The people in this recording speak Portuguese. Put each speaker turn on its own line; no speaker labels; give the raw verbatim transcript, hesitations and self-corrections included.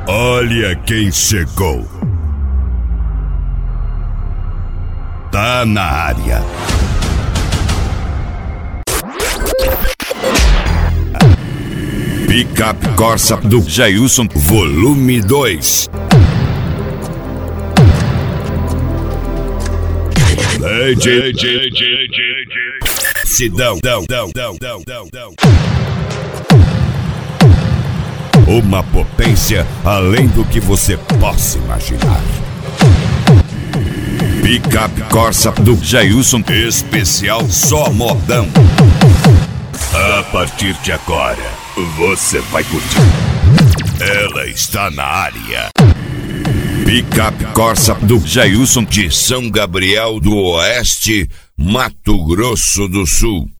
Olha quem chegou. Tá na área. Picape Corsa do Jailson, volume dois. Lady, Sidão, dão, dão, dão, dão, dão, dão. Uma potência além do que você possa imaginar. Picape Corsa do Jailson, especial só modão. A partir de agora, você vai curtir. Ela está na área. Picape Corsa do Jailson de São Gabriel do Oeste, Mato Grosso do Sul.